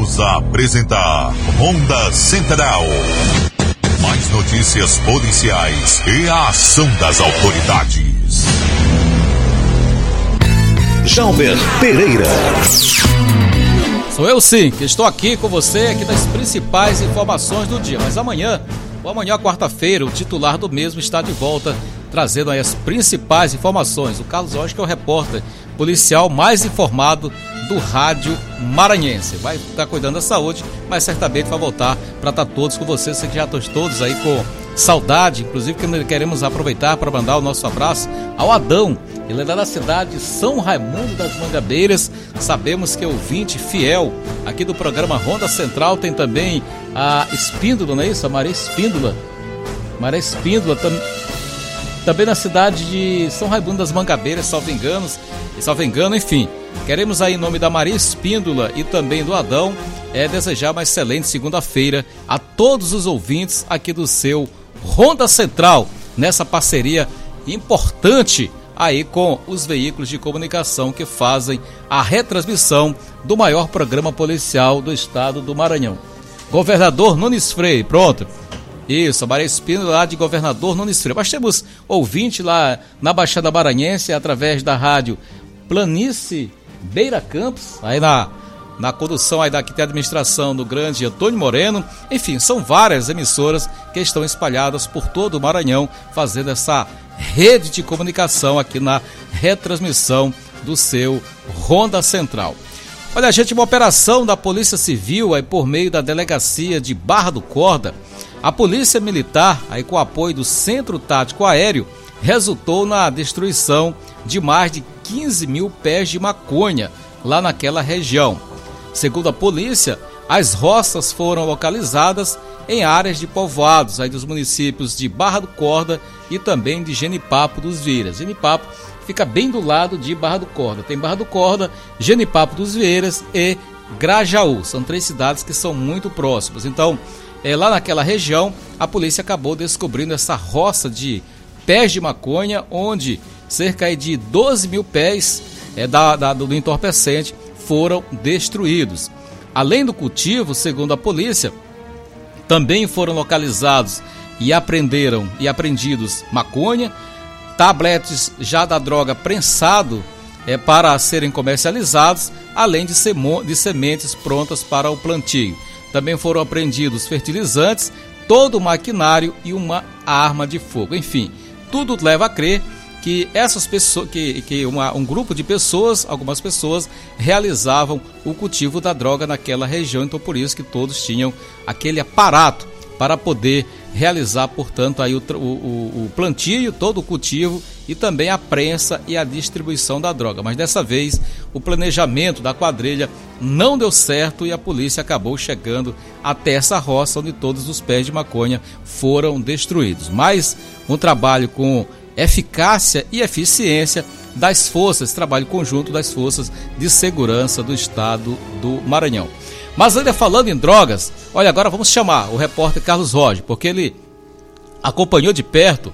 Voltamos a apresentar Ronda Central. Mais notícias policiais e a ação das autoridades. Jalber Pereira. Sou eu sim, que estou aqui com você aqui das principais informações do dia. Mas amanhã, quarta-feira, o titular do mesmo está de volta, trazendo aí as principais informações. O Carlos Rocha, que é o repórter policial mais informado do rádio maranhense. Vai estar cuidando da saúde, mas certamente vai voltar para estar todos com vocês. Sei que já estão todos aí com saudade, inclusive que queremos aproveitar para mandar o nosso abraço ao Adão. Ele é da cidade de São Raimundo das Mangabeiras. Sabemos que é ouvinte fiel aqui do programa Ronda Central. Tem também a Espíndola, não é isso? A Maria Espíndola. Também na cidade de São Raimundo das Mangabeiras, salvo engano, enfim. Queremos aí, em nome da Maria Espíndola e também do Adão, desejar uma excelente segunda-feira a todos os ouvintes aqui do seu Ronda Central, nessa parceria importante aí com os veículos de comunicação que fazem a retransmissão do maior programa policial do estado do Maranhão. Governador Nunes Freire, pronto. Isso, a Maria Espíndola lá de Governador Nunes Freire. Nós temos ouvinte lá na Baixada Maranhense, através da rádio Planície Beira Campos, aí na condução aí daqui tem a administração do grande Antônio Moreno. Enfim, são várias emissoras que estão espalhadas por todo o Maranhão, fazendo essa rede de comunicação aqui na retransmissão do seu Ronda Central. Olha, gente, uma operação da Polícia Civil aí por meio da delegacia de Barra do Corda, a Polícia Militar, aí com apoio do Centro Tático Aéreo, resultou na destruição de mais de 15 mil pés de maconha lá naquela região. Segundo a polícia, as roças foram localizadas em áreas de povoados aí dos municípios de Barra do Corda e também de Genipapo dos Vieiras. Genipapo fica bem do lado de Barra do Corda. Tem Barra do Corda, Genipapo dos Vieiras e Grajaú. São três cidades que são muito próximas. Então, lá naquela região, a polícia acabou descobrindo essa roça de pés de maconha, onde cerca de 12 mil pés do entorpecente foram destruídos. Além do cultivo, segundo a polícia, também foram localizados e apreendidos maconha, tabletes já da droga prensado para serem comercializados, além de sementes prontas para o plantio. Também foram apreendidos fertilizantes, todo o maquinário e uma arma de fogo. Enfim, tudo leva a crer que essas pessoas, um grupo de pessoas, algumas pessoas, realizavam o cultivo da droga naquela região. Então, por isso que todos tinham aquele aparato para poder realizar, portanto, aí o plantio, todo o cultivo e também a prensa e a distribuição da droga. Mas dessa vez o planejamento da quadrilha não deu certo e a polícia acabou chegando até essa roça onde todos os pés de maconha foram destruídos. Mas um trabalho com eficácia e eficiência das forças, trabalho conjunto das forças de segurança do estado do Maranhão. Mas ainda falando em drogas, olha, agora vamos chamar o repórter Carlos Rocha, porque ele acompanhou de perto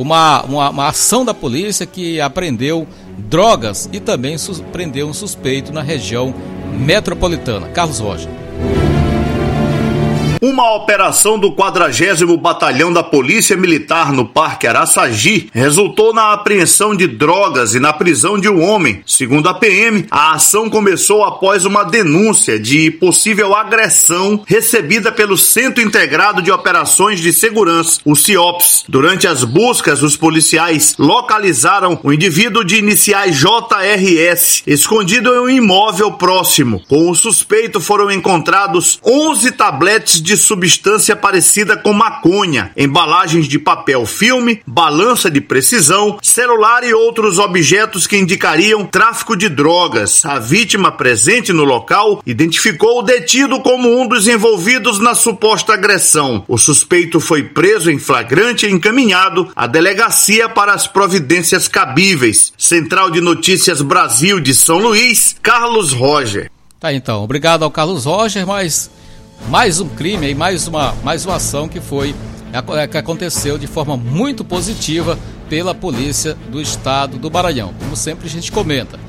uma ação da polícia que apreendeu drogas e também prendeu um suspeito na região metropolitana. Carlos Rocha. Uma operação do 40º Batalhão da Polícia Militar no Parque Araçagi resultou na apreensão de drogas e na prisão de um homem. Segundo a PM, a ação começou após uma denúncia de possível agressão recebida pelo Centro Integrado de Operações de Segurança, o CIOPS. Durante as buscas, os policiais localizaram o indivíduo de iniciais JRS, escondido em um imóvel próximo. Com o suspeito foram encontrados 11 tabletes de substância parecida com maconha, embalagens de papel filme, balança de precisão, celular e outros objetos que indicariam tráfico de drogas. A vítima presente no local identificou o detido como um dos envolvidos na suposta agressão. O suspeito foi preso em flagrante e encaminhado à delegacia para as providências cabíveis. Central de Notícias Brasil de São Luís, Carlos Roger. Tá, então, obrigado ao Carlos Roger, mas mais um crime aí, mais uma ação que aconteceu de forma muito positiva pela polícia do estado do Maranhão. Como sempre a gente comenta,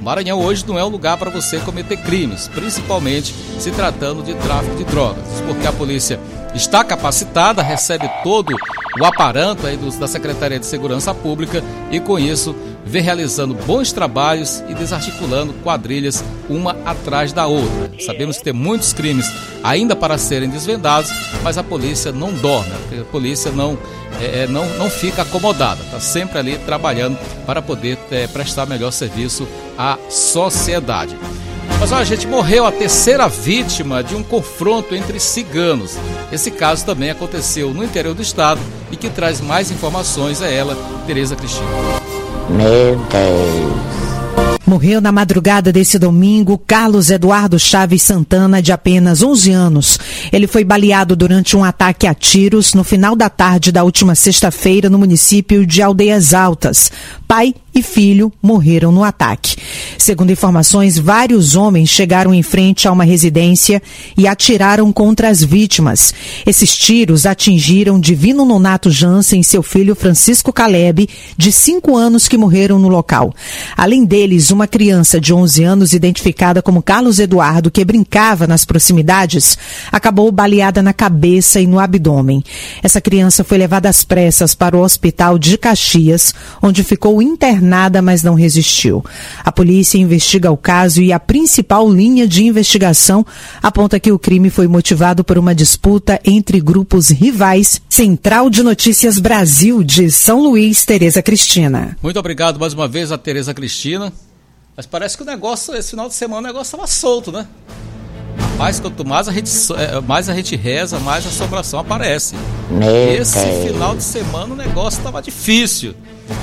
O Maranhão hoje não é um lugar para você cometer crimes, principalmente se tratando de tráfico de drogas, porque a polícia está capacitada, recebe todo o aparato aí da Secretaria de Segurança Pública e com isso vem realizando bons trabalhos e desarticulando quadrilhas uma atrás da outra. Sabemos que tem muitos crimes ainda para serem desvendados, mas a polícia não dorme, a polícia não fica acomodada, está sempre ali trabalhando para poder prestar melhor serviço à sociedade. Mas olha, gente, morreu a terceira vítima de um confronto entre ciganos. Esse caso também aconteceu no interior do estado e que traz mais informações é ela, Tereza Cristina. Meu Deus. Morreu na madrugada desse domingo Carlos Eduardo Chaves Santana, de apenas 11 anos. Ele foi baleado durante um ataque a tiros no final da tarde da última sexta-feira no município de Aldeias Altas. Pai e filho morreram no ataque. Segundo informações, vários homens chegaram em frente a uma residência e atiraram contra as vítimas. Esses tiros atingiram Divino Nonato Jansen e seu filho Francisco Caleb, de 5 anos, que morreram no local. Além deles, uma criança de 11 anos, identificada como Carlos Eduardo, que brincava nas proximidades, acabou baleada na cabeça e no abdômen. Essa criança foi levada às pressas para o hospital de Caxias, onde ficou internada, mas não resistiu. A polícia investiga o caso e a principal linha de investigação aponta que o crime foi motivado por uma disputa entre grupos rivais. Central de Notícias Brasil, de São Luís, Tereza Cristina. Muito obrigado mais uma vez a Tereza Cristina. Mas parece que o negócio, esse final de semana, o negócio estava solto, né? Rapaz, quanto mais a gente reza, mais a assombração aparece. Esse final de semana o negócio estava difícil.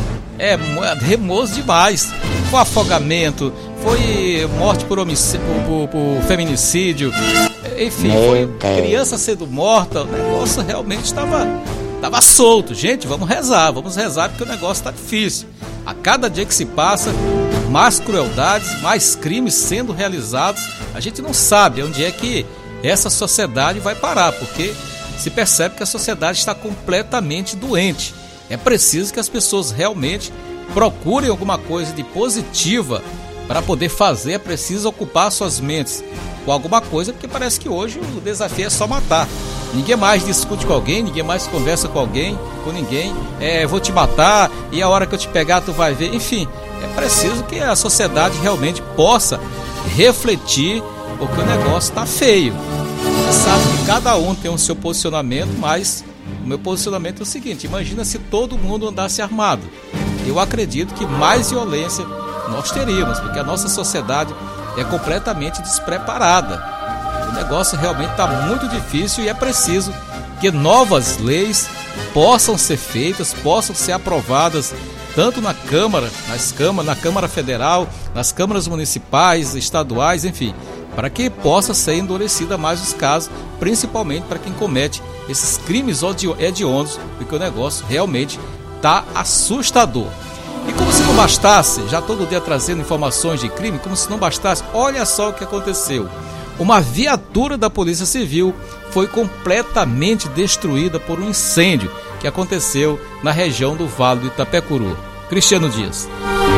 Remoso demais. Foi afogamento, foi morte por homicídio, por feminicídio, enfim, foi criança sendo morta. O negócio realmente estava solto. Gente, vamos rezar porque o negócio está difícil. A cada dia que se passa, mais crueldades, mais crimes sendo realizados. A gente não sabe onde é que essa sociedade vai parar, porque se percebe que a sociedade está completamente doente. É preciso que as pessoas realmente procurem alguma coisa de positiva para poder fazer. É preciso ocupar suas mentes com alguma coisa, porque parece que hoje o desafio é só matar. Ninguém mais discute com alguém, ninguém mais conversa com ninguém. Vou te matar e a hora que eu te pegar tu vai ver. Enfim, é preciso que a sociedade realmente possa refletir, porque o negócio está feio. Você sabe que cada um tem o seu posicionamento, mas o meu posicionamento é o seguinte: imagina se todo mundo andasse armado. Eu acredito que mais violência nós teríamos, porque a nossa sociedade é completamente despreparada. O negócio realmente está muito difícil e é preciso que novas leis possam ser feitas, possam ser aprovadas, tanto na Câmara, na Câmara Federal, nas câmaras municipais, estaduais, enfim, para que possa ser endurecida mais os casos, principalmente para quem comete esses crimes hediondos, porque o negócio realmente está assustador. E como se não bastasse, já todo dia trazendo informações de crime, como se não bastasse, olha só o que aconteceu. Uma viatura da Polícia Civil foi completamente destruída por um incêndio que aconteceu na região do Vale do Itapecuru. Cristiano Dias.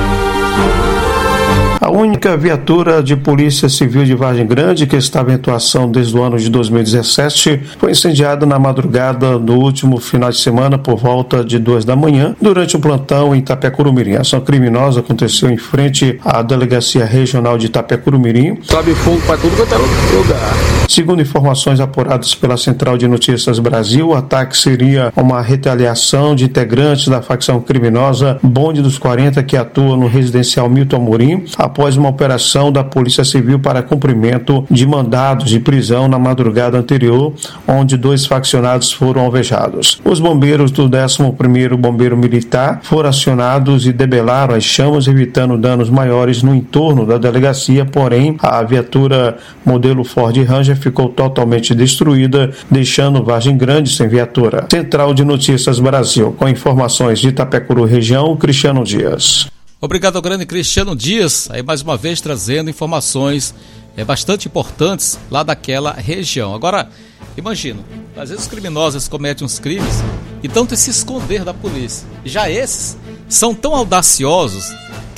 A única viatura de Polícia Civil de Vargem Grande que estava em atuação desde o ano de 2017 foi incendiada na madrugada do último final de semana por volta de 2 da manhã durante um plantão em Itapecurumirim. A ação criminosa aconteceu em frente à Delegacia Regional de Itapecurumirim. Sobe fogo para tudo quanto é lugar. Segundo informações apuradas pela Central de Notícias Brasil, o ataque seria uma retaliação de integrantes da facção criminosa Bonde dos 40, que atua no residencial Milton Amorim, após uma operação da Polícia Civil para cumprimento de mandados de prisão na madrugada anterior, onde 2 faccionados foram alvejados. Os bombeiros do 11º Bombeiro Militar foram acionados e debelaram as chamas, evitando danos maiores no entorno da delegacia, porém a viatura modelo Ford Ranger ficou totalmente destruída, deixando Vargem Grande sem viatura. Central de Notícias Brasil, com informações de Itapecuru região, Cristiano Dias. Obrigado ao grande Cristiano Dias, aí mais uma vez trazendo informações bastante importantes lá daquela região. Agora, imagina, às vezes os criminosos cometem uns crimes e tentam se esconder da polícia. Já esses são tão audaciosos que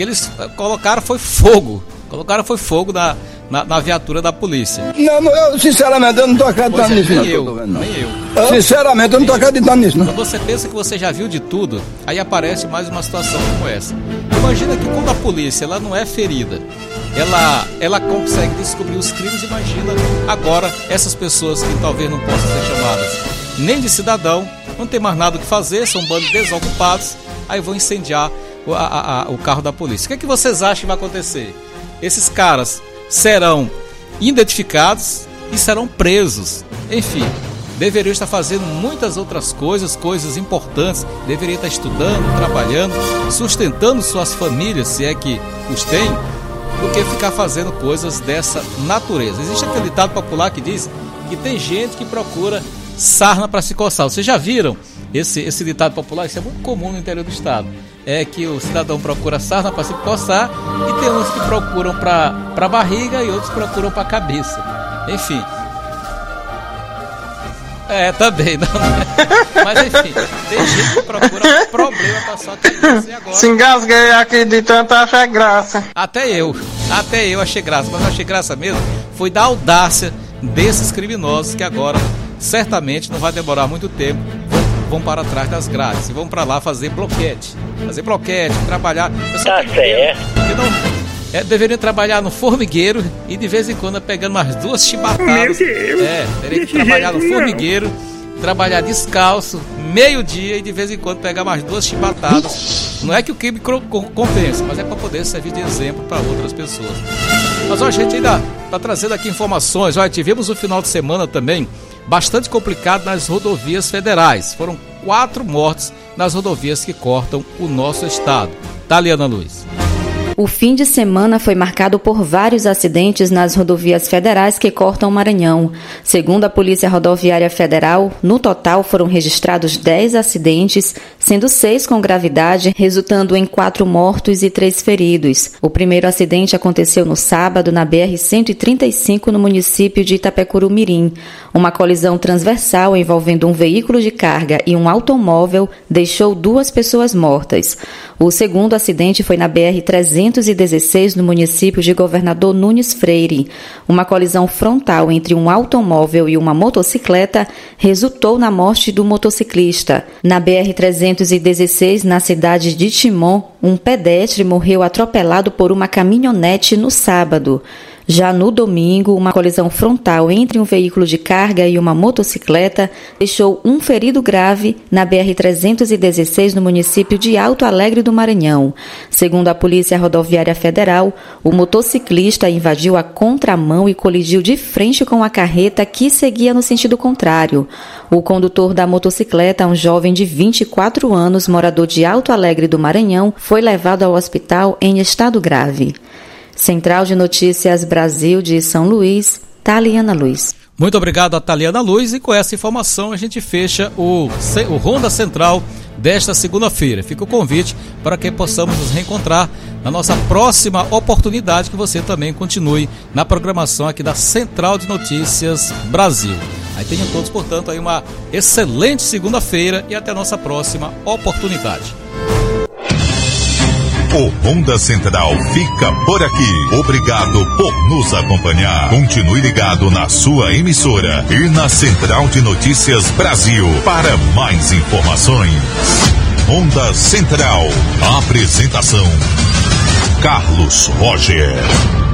que eles colocaram foi fogo na viatura da polícia. Não, eu sinceramente eu não tô acreditando nisso. Nem eu. Sinceramente eu não tô acreditando nisso, não. Quando você pensa que você já viu de tudo, aí aparece mais uma situação como essa. Imagina que quando a polícia ela não é ferida, ela consegue descobrir os crimes. Imagina agora essas pessoas que talvez não possam ser chamadas nem de cidadão, não tem mais nada o que fazer, são um bando de desocupados, aí vão incendiar o carro da polícia. O que vocês acham que vai acontecer? Esses caras serão identificados e serão presos. Enfim, deveriam estar fazendo muitas outras coisas importantes, deveriam estar estudando, trabalhando, sustentando suas famílias, se é que os têm, do que ficar fazendo coisas dessa natureza. Existe aquele ditado popular que diz que tem gente que procura sarna para se coçar. Vocês já viram esse ditado popular? Isso é muito comum no interior do estado. É que o cidadão procura sarna para se coçar e tem uns que procuram para a barriga e outros procuram para a cabeça. Enfim. Também, não é? Mas enfim, tem gente que procura problema para sua cabeça. E agora... Se engasguei aqui de tanto achei graça. Até eu achei graça, mas eu achei graça mesmo foi da audácia desses criminosos que agora certamente não vai demorar muito tempo, vão para trás das grades e vão para lá fazer bloquete, trabalhar. Tá certo. Deveriam trabalhar no formigueiro e de vez em quando pegando umas 2 chibatadas. Teria que trabalhar no formigueiro, trabalhar descalço, meio-dia e de vez em quando pegar mais 2 chibatadas. Não é que o crime compensa, mas é para poder servir de exemplo para outras pessoas. Mas a gente ainda está trazendo aqui informações. Tivemos um final de semana também bastante complicado nas rodovias federais. Foram 4 mortes nas rodovias que cortam o nosso estado. Taliana Luiz. O fim de semana foi marcado por vários acidentes nas rodovias federais que cortam o Maranhão. Segundo a Polícia Rodoviária Federal, no total foram registrados 10 acidentes, sendo 6 com gravidade, resultando em 4 mortos e 3 feridos. O primeiro acidente aconteceu no sábado na BR-135, no município de Itapecuru-Mirim. Uma colisão transversal envolvendo um veículo de carga e um automóvel deixou 2 pessoas mortas. O segundo acidente foi na BR-316, no município de Governador Nunes Freire. Uma colisão frontal entre um automóvel e uma motocicleta resultou na morte do motociclista. Na BR-316, na cidade de Timon, um pedestre morreu atropelado por uma caminhonete no sábado. Já no domingo, uma colisão frontal entre um veículo de carga e uma motocicleta deixou um ferido grave na BR-316, no município de Alto Alegre do Maranhão. Segundo a Polícia Rodoviária Federal, o motociclista invadiu a contramão e colidiu de frente com a carreta que seguia no sentido contrário. O condutor da motocicleta, um jovem de 24 anos, morador de Alto Alegre do Maranhão, foi levado ao hospital em estado grave. Central de Notícias Brasil de São Luís, Taliana Luiz. Muito obrigado a Taliana Luiz, e com essa informação a gente fecha o Ronda Central desta segunda-feira. Fica o convite para que possamos nos reencontrar na nossa próxima oportunidade, que você também continue na programação aqui da Central de Notícias Brasil. Aí tenham todos, portanto, aí uma excelente segunda-feira e até a nossa próxima oportunidade. O Ronda Central fica por aqui. Obrigado por nos acompanhar. Continue ligado na sua emissora e na Central de Notícias Brasil para mais informações. Ronda Central. Apresentação: Carlos Roger.